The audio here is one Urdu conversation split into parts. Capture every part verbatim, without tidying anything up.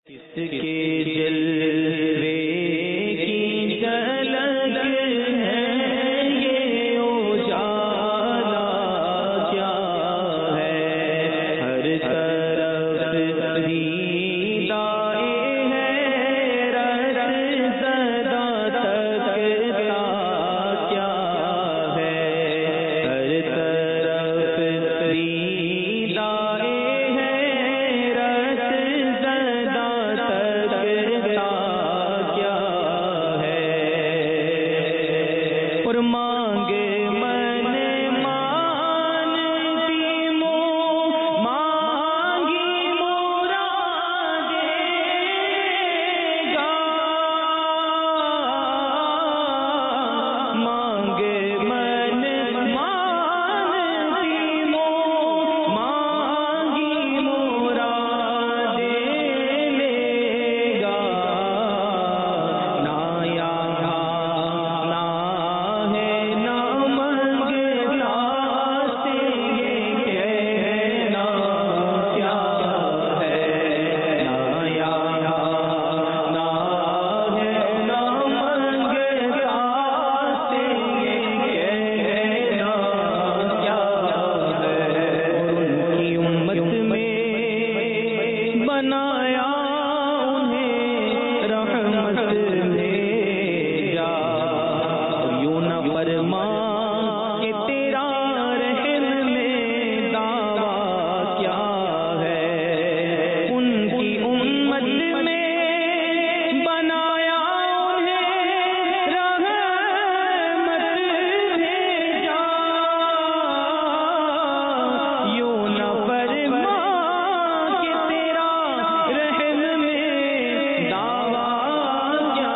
کس کے جلوے کی جھلک ہے یہ اجالا کیا ہے، ہر طرف دیدائے حیرت زدہ تکتا کیا ہے، ہر طرف دیدائے حیرت زدہ تکتا کیا ہے، اور مانگے من مانتی مو مانگی مرادے گا، مانگے من مانتی مو مانگی مرادے لے گا، نہ یہاں نہ ہے نہ منگتا سے یہ کہنا کیا ہے، نہ یہاں نہ ہے نہ منگتا سے یہ کہنا کیا ہے، اور ان کی امت میں بنایا انہیں رحمت بھیجا، یوں نہ فرما کہ تیرا رحم میں دعویٰ کیا ہے، ان کی امت میں بنایا انہیں رحمت بھیجا، یوں نہ فرما کہ تیرا رحم میں دعویٰ کیا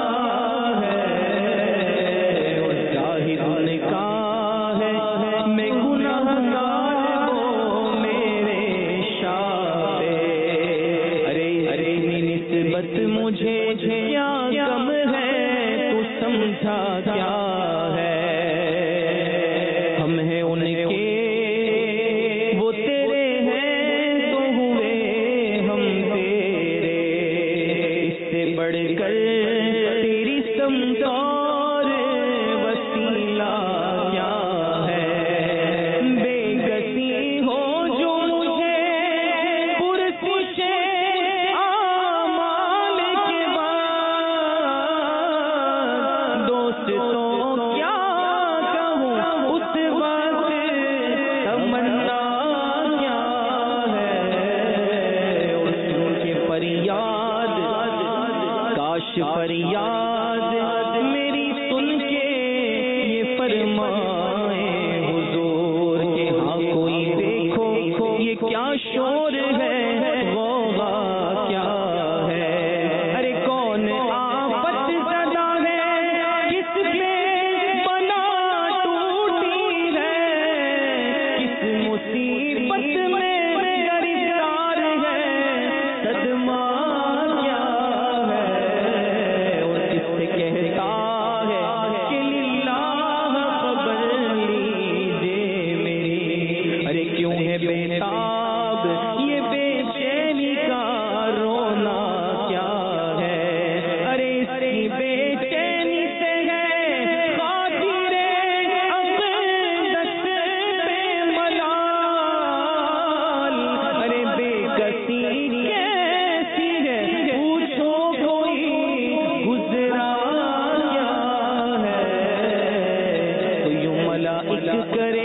ہے، اور شاہد نے کہا ہے میں گنہگار وہ میرے شاہ پہ، ارے اتنی نسبت مجھے کیا کم ہے تو سمجھا کیا ہے، ہم ہیں ان کے وہ تیرے ہیں تو ہوئے ہم تیرے، اس سے بڑھ کر تیری سمت اور وسیلہ کیا ہے، بے کسی ہو جو مجھے پرسش اعمال کے بعد، دوست تو کیا کہوں اس وقت تمنا کیا ہے، اور سن کے فریاد کاش فریاد میری سن کے یہ فرمائے حضور کہ ہاں کوئی دیکھو یہ کیا شور ہے، غوغا کیا ہے، ارے کون آفت زدہ ہے کس پہ بنا ٹوٹی ہے، کس مصیبت میں گرفتار ہے، صدمہ کیا ہے، اور کس سے کہتا ہے کہ للہ خبر لیجیے میری، ارے کیوں ہے بےتاب یہ بے چینی کا رونا کیا ہے، ارے اس کی بے چینی سے ہے خاطر اقدس پہ ملال، ارے بے کسی کیسی ہے پوچھو کوئی گزرا کیا ہے، تو یوں ملائک کرے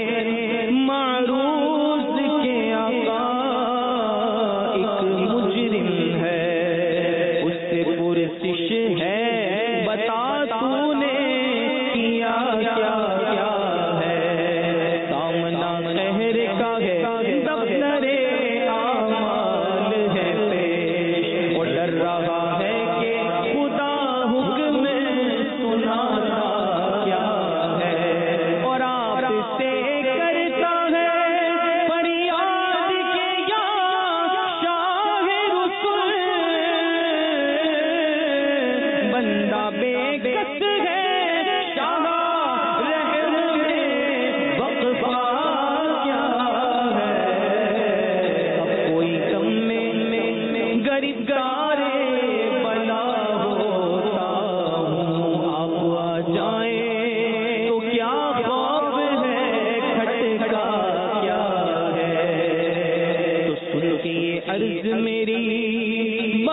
معروض کے آقا ایک مجرم ہے، اس سے پرسش ہے بتا تو نے کیا کیا کیا ہے، سامنا قہر کا ہے دفتر اعمال ہے پیش، اور ڈر رہا ہے کہ خدا حکم سناتا کیا ہے، اور آپ سے کرتا ہے فریاد کے یا شاہ رسول، بندہ بے کس ہے شاہ رحم میں وقفہ کیا ہے، اب کوئی غم میں گرفتار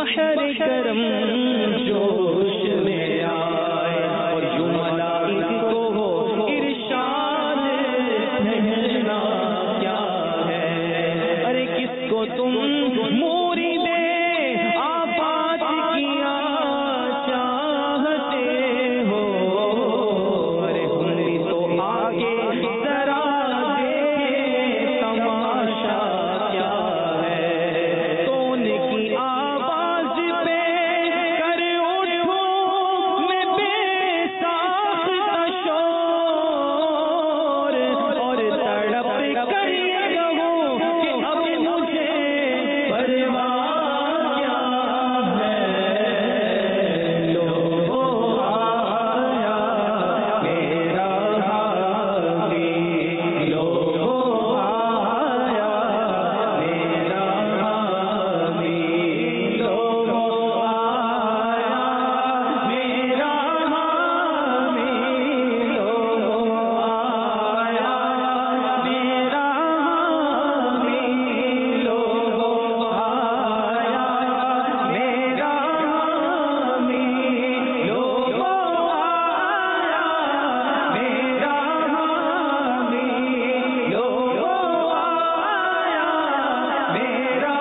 بحر کرم جوش میں آئے اور یوں ملائک کو ارشاد بھیجنا کیا ہے ارے کس کو تم مرید آباد کیا چاہتے ہو ارے ہم بھی تو آگے ذرا دیکھیں تماشا کیا ہے تو ان کی آواز پہ کر اٹھوں میں بے ساختہ شور اور تڑپ کر یہ کہوں کہ اب مجھے پرواہ کیا ہے لو آیا میرا حامی لو آیا میرا حامی لو آیا میرا حامی لو آیا میرا حامی لو آیا میرا حامی لو آیا میرا حامی لو آیا میرا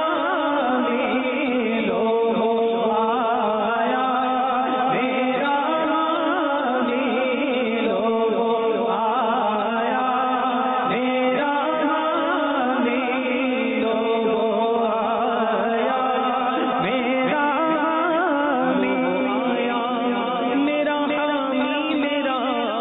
حامی لو آیا میرا حامی لو آیا میرا حامی لو آیا میرا حامی آیا میرا حامی میرا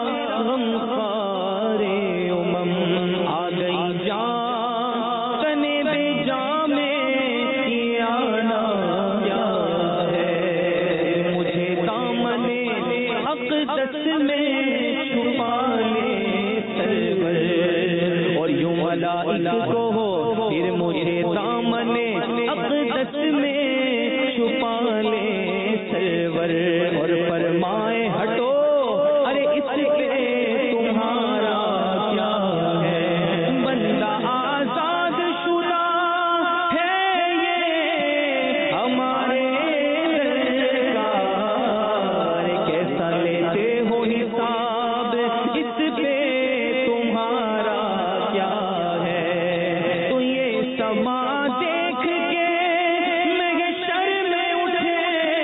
غمخوار امم آ گئی جان تنے بے جان میں یہ آنا کیا ہے مجھے دامن اقدس میں چھپا لے سرور اور یوں ملائک کو پھر مجھے دامن اقدس میں چھپا لے سرور اور فرمائے ہٹو ارے اس پہ تمہارا کیا ہے بندہ آزاد شدہ ہے یہ ہمارے سرکار کیسا لیتے ہو حساب اس پہ تمہارا کیا ہے تو یہ سما دیکھ کے محشر میں اٹھے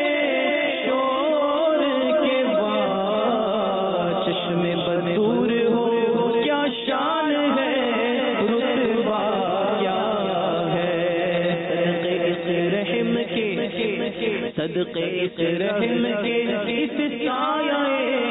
شور کے بعد چشمے بدور ہو کیا شان ہے رتبہ کیا ہے صدقے اس رحم کے صدقے اس رحم کے اس سایہ